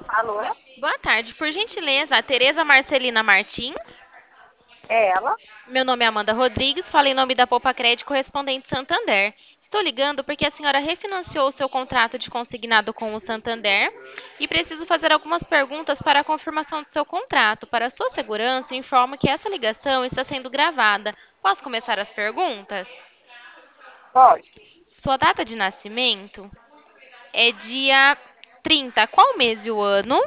Alô? Boa tarde, por gentileza, a Tereza Marcelina Martins. É ela? Meu nome é Amanda Rodrigues, falo em nome da Poupa Crédito Correspondente Santander. Estou ligando porque a senhora refinanciou o seu contrato de consignado com o Santander e preciso fazer algumas perguntas para a confirmação do seu contrato. Para a sua segurança, informo que essa ligação está sendo gravada. Posso começar as perguntas? Pode. Sua data de nascimento é dia 30. Qual mês e o ano?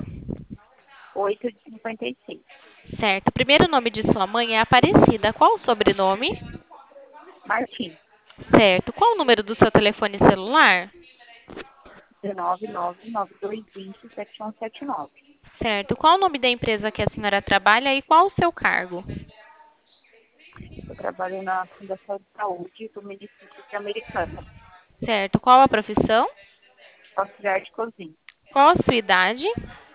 8h56. Certo. O primeiro nome de sua mãe é Aparecida. Qual o sobrenome? Martim. Certo. Qual o número do seu telefone celular? 19992207179. Certo. Qual o nome da empresa que a senhora trabalha e qual o seu cargo? Eu trabalho na Fundação de Saúde do município de Americana. Certo. Qual a profissão? Auxiliar de cozinha. Qual a sua idade?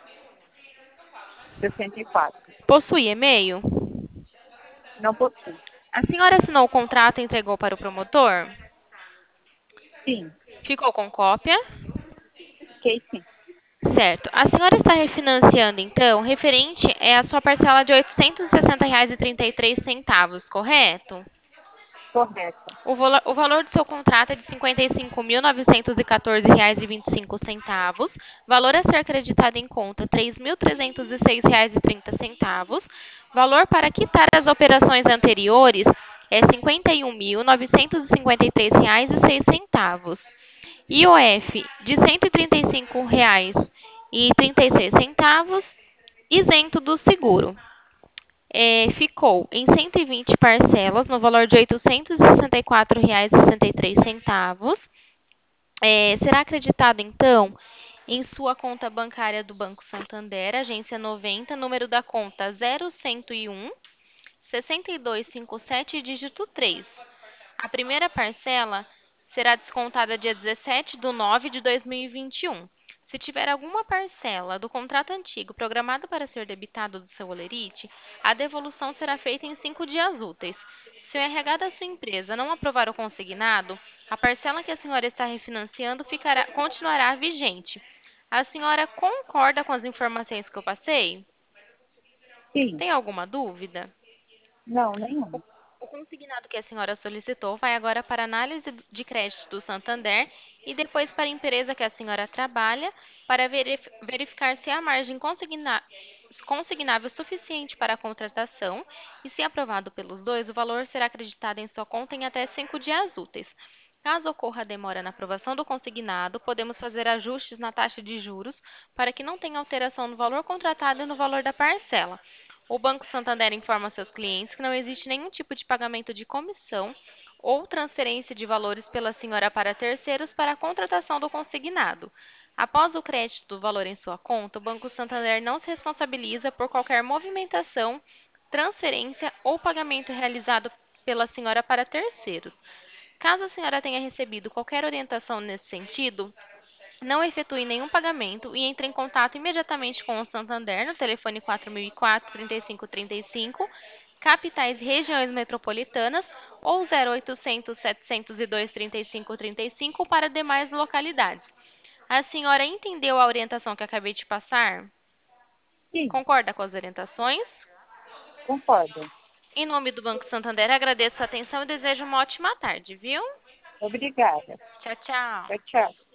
64. Possui e-mail? Não possuo. A senhora assinou o contrato e entregou para o promotor? Sim. Ficou com cópia? Fiquei sim. Certo. A senhora está refinanciando, então, referente é a sua parcela de R$ 860,33, correto? Correto. O valor do seu contrato é de R$ 55.914,25. Valor a ser acreditado em conta, R$ 3.306,30. Valor para quitar as operações anteriores é R$ 51.953,06. IOF de R$ 135,36, isento do seguro. Ficou em 120 parcelas, no valor de R$ 864,63. Será acreditado, então, em sua conta bancária do Banco Santander, agência 90, número da conta 0101 6257, dígito 3. A primeira parcela será descontada dia 17/9 de 2021. Se tiver alguma parcela do contrato antigo programada para ser debitada do seu holerite, a devolução será feita em 5 dias úteis. Se o RH da sua empresa não aprovar o consignado, a parcela que a senhora está refinanciando continuará vigente. A senhora concorda com as informações que eu passei? Sim. Tem alguma dúvida? Não, O, nenhuma. o consignado que a senhora solicitou vai agora para análise de crédito do Santander e depois para a empresa que a senhora trabalha para verificar se há margem consignável suficiente para a contratação e, se aprovado pelos dois, o valor será acreditado em sua conta em até 5 dias úteis. Caso ocorra demora na aprovação do consignado, podemos fazer ajustes na taxa de juros para que não tenha alteração no valor contratado e no valor da parcela. O Banco Santander informa seus clientes que não existe nenhum tipo de pagamento de comissão ou transferência de valores pela senhora para terceiros para a contratação do consignado. Após o crédito do valor em sua conta, o Banco Santander não se responsabiliza por qualquer movimentação, transferência ou pagamento realizado pela senhora para terceiros. Caso a senhora tenha recebido qualquer orientação nesse sentido, não efetue nenhum pagamento e entre em contato imediatamente com o Santander no telefone 4004-3535, capitais e regiões metropolitanas, ou 0800 702 3535 para demais localidades. A senhora entendeu a orientação que acabei de passar? Sim. Concorda com as orientações? Concordo. Em nome do Banco Santander, agradeço a atenção e desejo uma ótima tarde, viu? Obrigada. Tchau, tchau. Tchau, tchau.